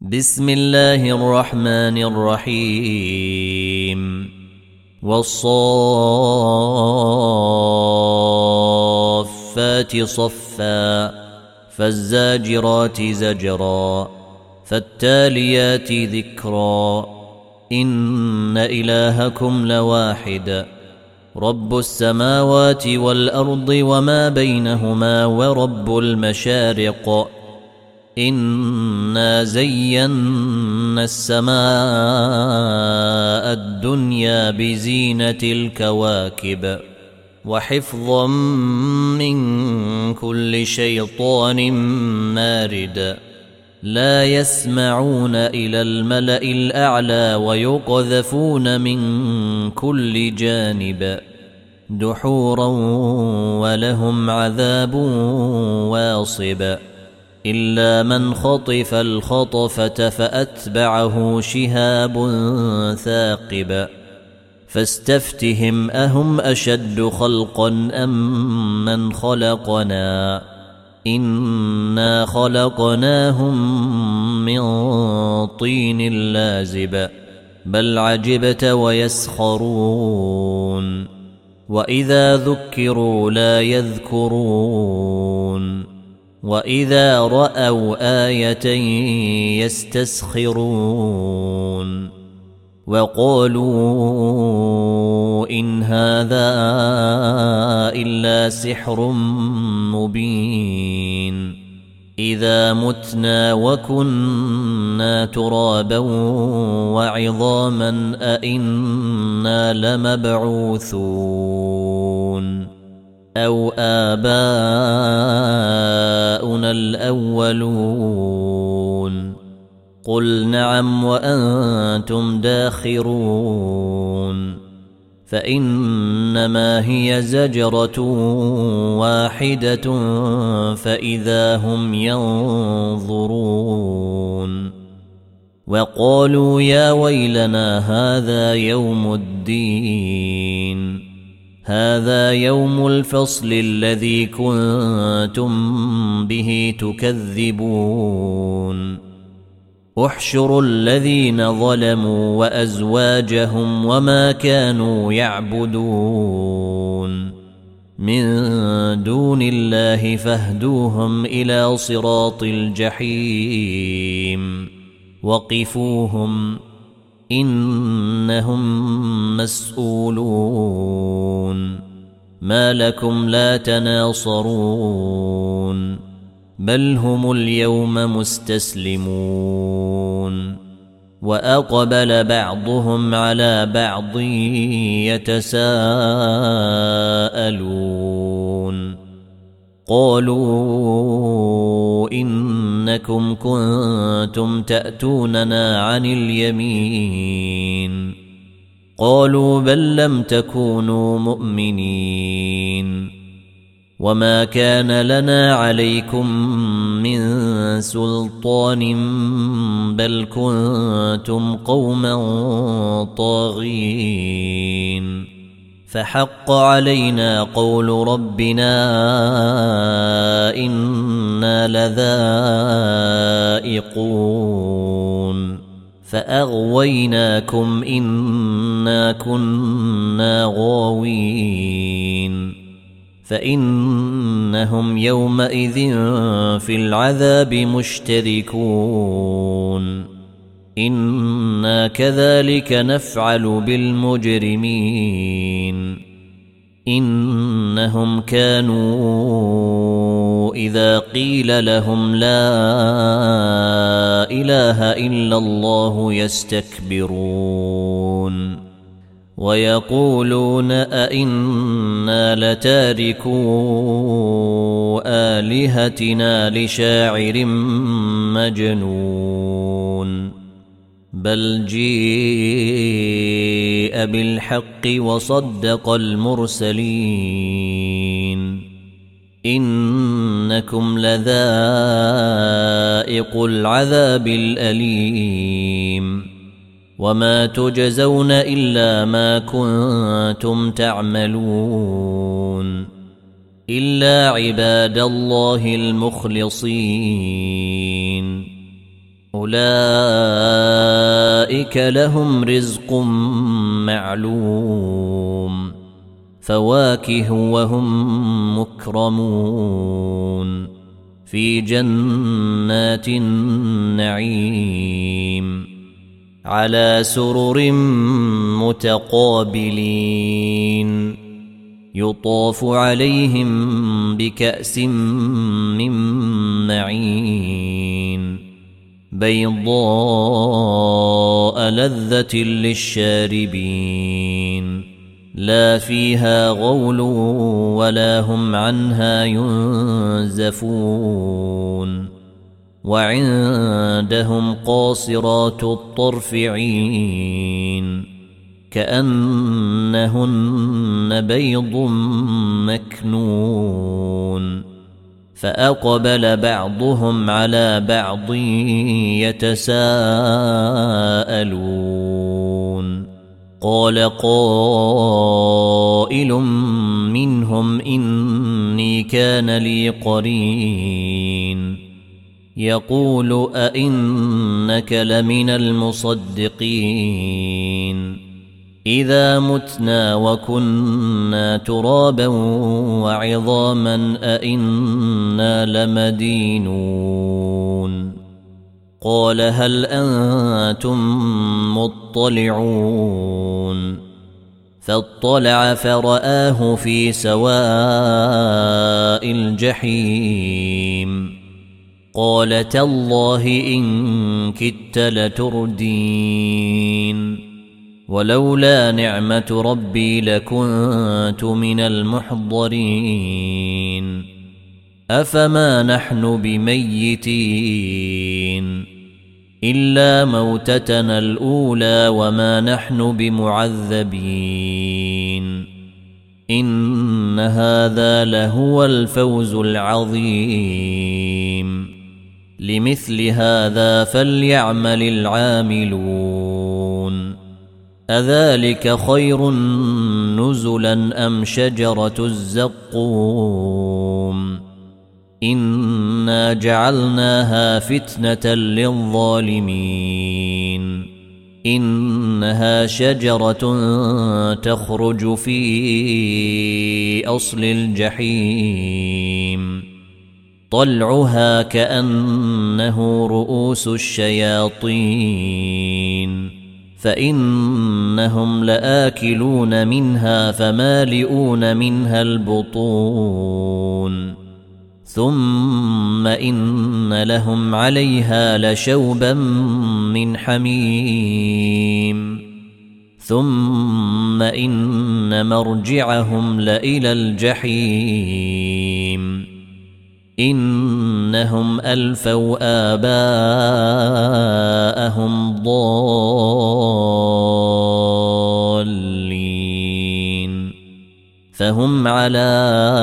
بسم الله الرحمن الرحيم والصافات صفا فالزاجرات زجرا فالتاليات ذكرا إن إلهكم لواحد رب السماوات والأرض وما بينهما ورب المشارق إنا زينا السماء الدنيا بزينة الكواكب وحفظا من كل شيطان مارد لا يسمعون إلى الملأ الأعلى ويقذفون من كل جانب دحورا ولهم عذاب واصب إلا من خطف الخطفة فأتبعه شهاب ثاقب فاستفتهم أهم أشد خلقا أم من خلقنا إنا خلقناهم من طين لازب بل عجبت ويسخرون وإذا ذكروا لا يذكرون وإذا رأوا آية يستسخرون وقالوا إن هذا إلا سحر مبين إذا متنا وكنا ترابا وعظاما أئنا لمبعوثون أو آباؤنا الأولون قل نعم وأنتم داخرون فإنما هي زجرة واحدة فإذا هم ينظرون وقالوا يا ويلنا هذا يوم الدين هذا يوم الفصل الذي كنتم به تكذبون احشروا الذين ظلموا وأزواجهم وما كانوا يعبدون من دون الله فاهدوهم إلى صراط الجحيم وقفوهم إنهم مسؤولون ما لكم لا تناصرون بل هم اليوم مستسلمون وأقبل بعضهم على بعض يتساءلون قالوا إنكم كنتم تأتوننا عن اليمين قالوا بل لم تكونوا مؤمنين وما كان لنا عليكم من سلطان بل كنتم قوما طاغين فحق علينا قول ربنا إنا لذائقون فأغويناكم إنا كنا غاوين فإنهم يومئذ في العذاب مشتركون إنا كذلك نفعل بالمجرمين إنهم كانوا إذا قيل لهم لا إله إلا الله يستكبرون ويقولون أئنا لتاركو آلهتنا لشاعر مجنون بل جيء بالحق وصدق المرسلين إنكم لذائق العذاب الأليم وما تجزون إلا ما كنتم تعملون إلا عباد الله المخلصين أولئك لهم رزق معلوم فواكه وهم مكرمون في جنات النعيم على سرر متقابلين يطاف عليهم بكأس من معين بيضاء لذة للشاربين لا فيها غول ولا هم عنها ينزفون وعندهم قاصرات الطرف عين كأنهن بيض مكنون فأقبل بعضهم على بعض يتساءلون قال قائل منهم إني كان لي قرين يقول أئنك لمن المصدقين إذا متنا وكنا ترابا وعظاما أئنا لمدينون قال هل أنتم مطلعون فاطلع فرآه في سواء الجحيم قال تالله إن كدت لتردين ولولا نعمة ربي لكنت من المحضرين أفما نحن بميتين إلا موتتنا الأولى وما نحن بمعذبين إن هذا لهو الفوز العظيم لمثل هذا فليعمل العاملون أذلك خير نزلا أم شجرة الزقوم إنا جعلناها فتنة للظالمين إنها شجرة تخرج في أصل الجحيم طلعها كأنه رؤوس الشياطين فإنهم لآكلون منها فمالئون منها البطون ثم إن لهم عليها لشوبا من حميم ثم إن مرجعهم لإلى الجحيم إنهم ألفوا آباءهم ضالين فهم على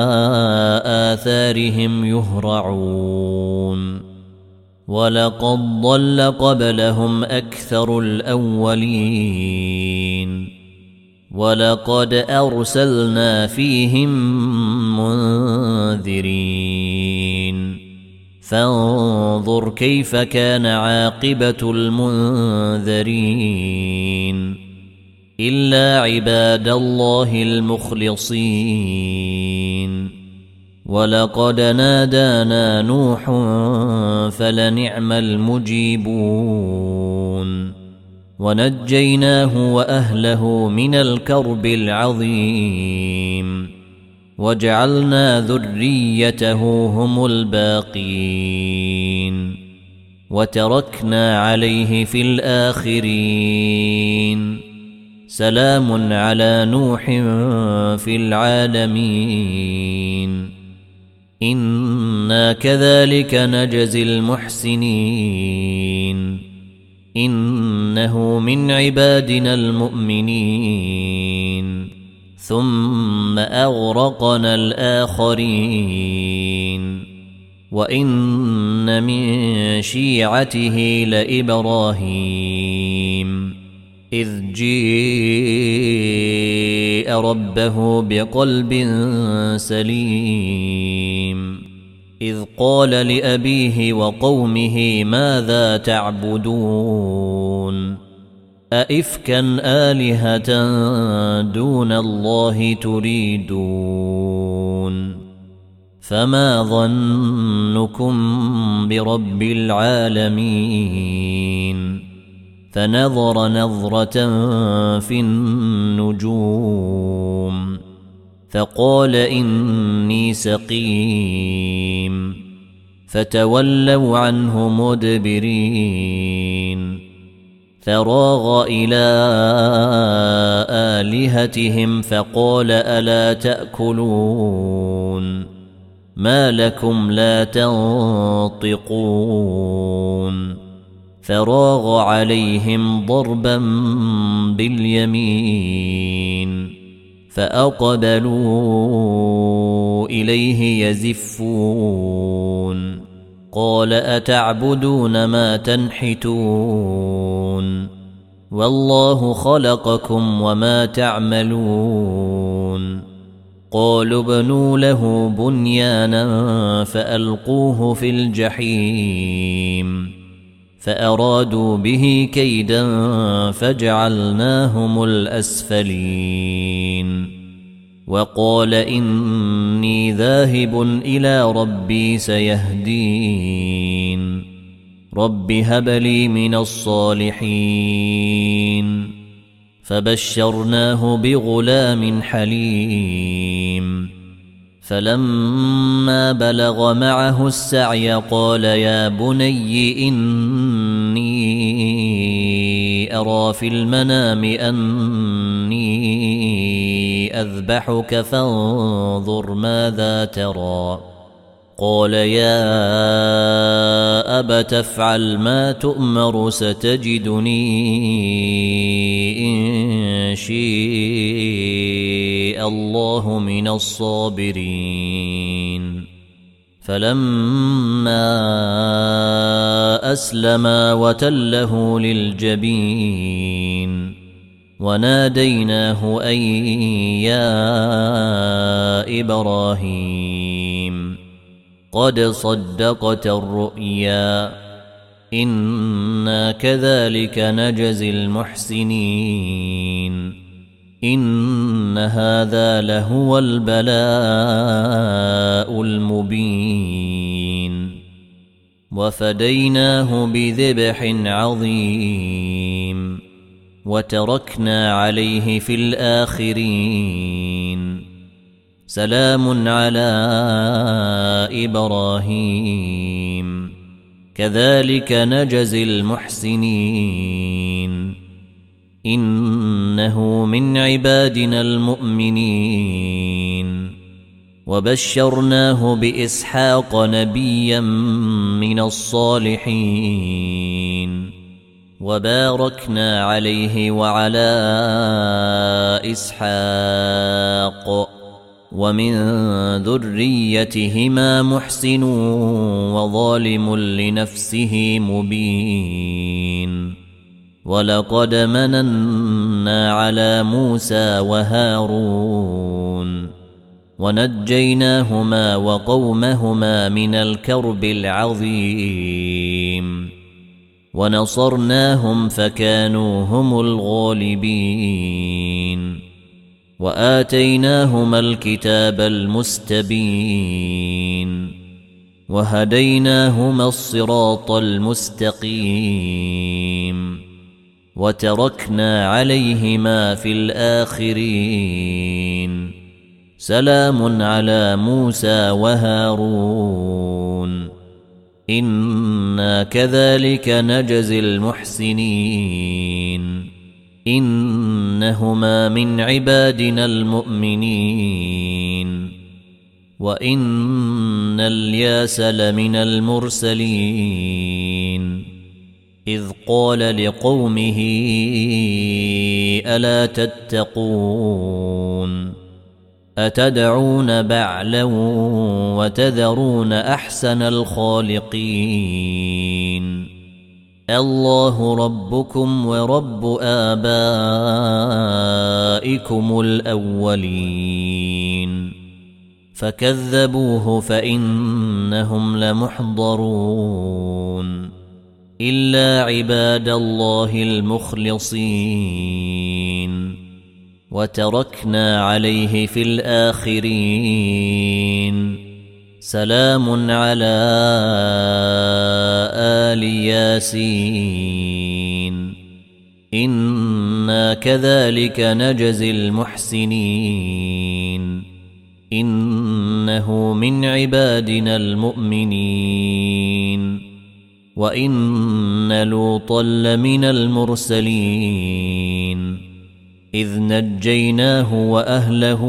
آثارهم يهرعون ولقد ضل قبلهم أكثر الأولين ولقد أرسلنا فيهم منذرين فانظر كيف كان عاقبة المنذرين إلا عباد الله المخلصين ولقد نادانا نوح فلنعم المجيبون ونجيناه وأهله من الكرب العظيم وجعلنا ذريته هم الباقين وتركنا عليه في الآخرين سلام على نوح في العالمين إنا كذلك نجزي المحسنين إنه من عبادنا المؤمنين ثم أغرقنا الآخرين وإن من شيعته لإبراهيم إذ جيء ربه بقلب سليم إذ قال لأبيه وقومه ماذا تعبدون أئفكا آلهة دون الله تريدون فما ظنكم برب العالمين فنظر نظرة في النجوم فقال إني سقيم فتولوا عنه مدبرين فراغ إلى آلهتهم فقال ألا تأكلون ما لكم لا تنطقون فراغ عليهم ضربا باليمين فأقبلوا إليه يزفون قال أتعبدون ما تنحتون والله خلقكم وما تعملون قالوا ابنوا له بنيانا فألقوه في الجحيم فأرادوا به كيدا فجعلناهم الأسفلين وقال إني ذاهب إلى ربي سيهدين رب هب لي من الصالحين فبشرناه بغلام حليم فلما بلغ معه السعي قال يا بني إني أرى في المنام أني أذبحك فانظر ماذا ترى قال يا أبت افعل ما تؤمر ستجدني إن شاء الله من الصابرين فلما أسلما وتله للجبين وناديناه أن يا إبراهيم قد صدقت الرؤيا إنا كذلك نجزي المحسنين إن هذا لهو البلاء المبين وفديناه بذبح عظيم وتركنا عليه في الآخرين سلام على إبراهيم كذلك نجزي المحسنين إنه من عبادنا المؤمنين وبشرناه بإسحاق نبيا من الصالحين وباركنا عليه وعلى إسحاق ومن ذريتهما محسن وظالم لنفسه مبين ولقد مننا على موسى وهارون ونجيناهما وقومهما من الكرب العظيم ونصرناهم فكانوا هم الغالبين وآتيناهما الكتاب المستبين وهديناهما الصراط المستقيم وتركنا عليهما في الآخرين سلام على موسى وهارون إنا كذلك نجزي المحسنين إنهما من عبادنا المؤمنين وإن الياس لمن المرسلين إذ قال لقومه ألا تتقون أتدعون بعلا وتذرون أحسن الخالقين الله ربكم ورب آبائكم الأولين فكذبوه فإنهم لمحضرون إلا عباد الله المخلصين وتركنا عليه في الآخرين سلام على آل ياسين إنا كذلك نجزي المحسنين إنه من عبادنا المؤمنين وإن لوطا لمن المرسلين إذ نجيناه وأهله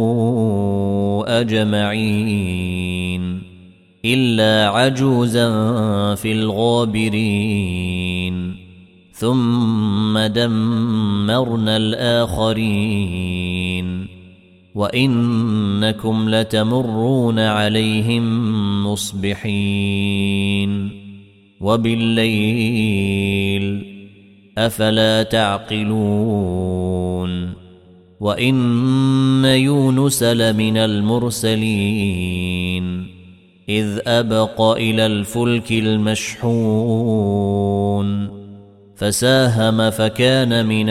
أجمعين إلا عجوزا في الغابرين ثم دمرنا الآخرين وإنكم لتمرون عليهم مصبحين وبالليل أفلا تعقلون وإن يونس لمن المرسلين إذ أبق إلى الفلك المشحون فساهم فكان من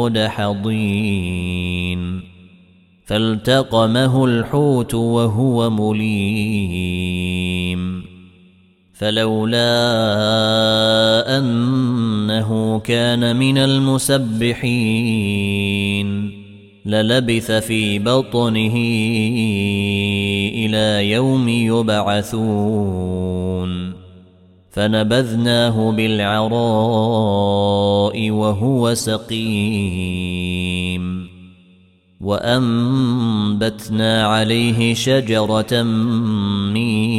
المدحضين فالتقمه الحوت وهو مليم فلولا أنه كان من المسبحين للبث في بطنه إلى يوم يبعثون فنبذناه بالعراء وهو سقيم وأنبتنا عليه شجرة من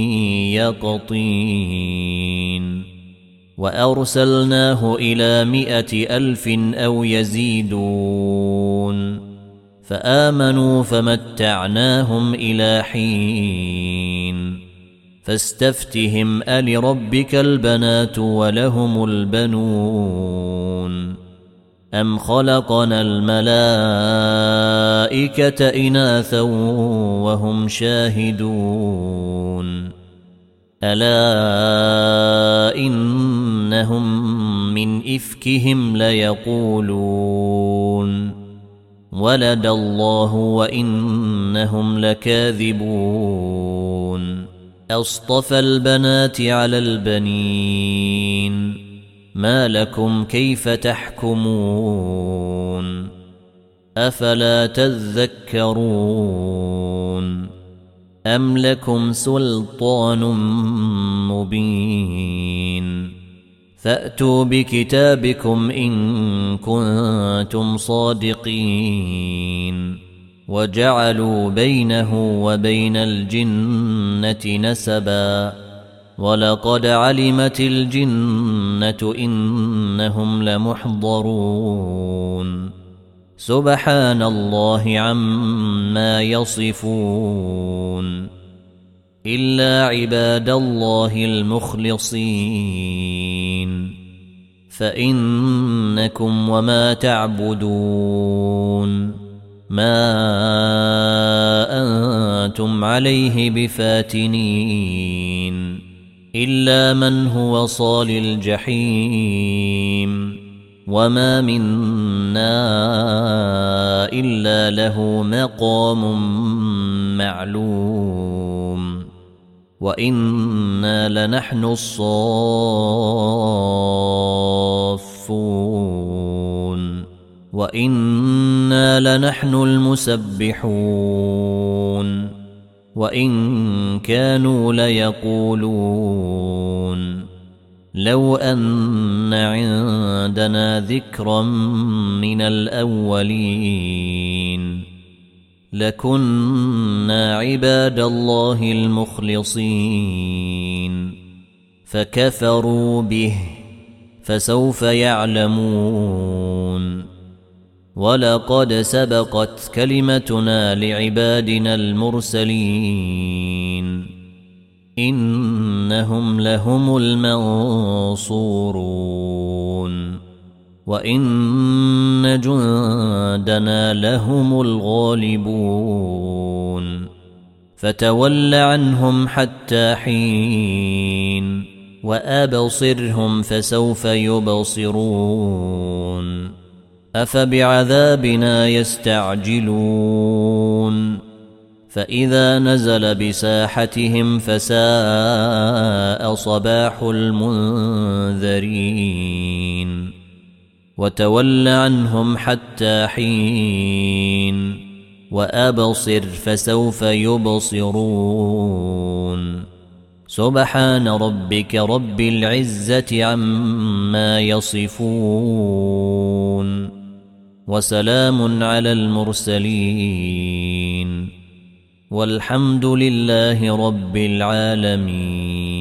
يقطين وأرسلناه إلى 100,000 أو يزيدون فآمنوا فمتعناهم إلى حين فاستفتهم ألربك البنات ولهم البنون أم خلقنا الملائكة إناثا وهم شاهدون ألا إنهم من إفكهم ليقولون ولد الله وإنهم لكاذبون أصطفى البنات على البنين ما لكم كيف تحكمون أفلا تذكرون أم لكم سلطان مبين فأتوا بكتابكم إن كنتم صادقين وجعلوا بينه وبين الجنة نسبا ولقد علمت الجنة إنهم لمحضرون سبحان الله عما يصفون إلا عباد الله المخلصين فإنكم وما تعبدون ما أنتم عليه بفاتنين إلا من هو صال الجحيم وما منا إلا له مقام معلوم وإنا لنحن الصافون وإنا لنحن المسبحون وإن كانوا ليقولون لو أن عندنا ذكرا من الأولين لكنا عباد الله المخلصين فكفروا به فسوف يعلمون ولقد سبقت كلمتنا لعبادنا المرسلين إنهم لهم المنصورون وإن جندنا لهم الغالبون فتول عنهم حتى حين وأبصرهم فسوف يبصرون أفبعذابنا يستعجلون فإذا نزل بساحتهم فساء صباح المنذرين وتول عنهم حتى حين وأبصر فسوف يبصرون سبحان ربك رب العزة عما يصفون وسلام على المرسلين والحمد لله رب العالمين.